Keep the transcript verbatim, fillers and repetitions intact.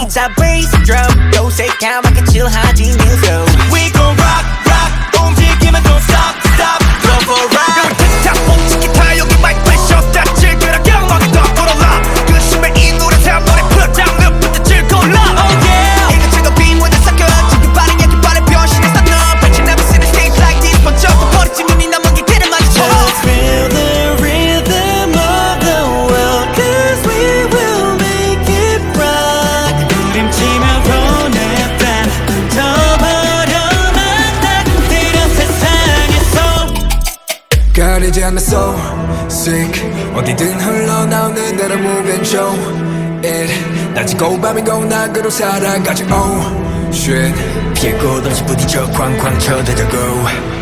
자 bass drum 요새 까맣게 칠하지 미소 We gon' rock rock 움직이면 don't stop stop Go for a ride 틱탁 멈추기 다 여기 마이크 프레셔 다 즐겨라 경험하게 더 걸어라 그 심해 이 노래 다 머리 풀어장 늪부터 즐거울라 Oh yeah 이거 즐겁이 모두 섞여 지금 빠른 얘기 빠른 변신했어 너 Bet you never seen a stage like this 번쩍 버리지 눈이 남은 길을 마주쳐 Let's feel the rhythm of the world Cause we will make it rock 부림치며 보냈다 던져버려만 딱 때려 세상에서 가리지 않는 soul sick 어디든 흘러나오는 대로 move and show it 낮이고 밤이고 낙으로 살아가지 oh shit 피할 곳 없이 부딪혀 쾅쾅 쳐대자고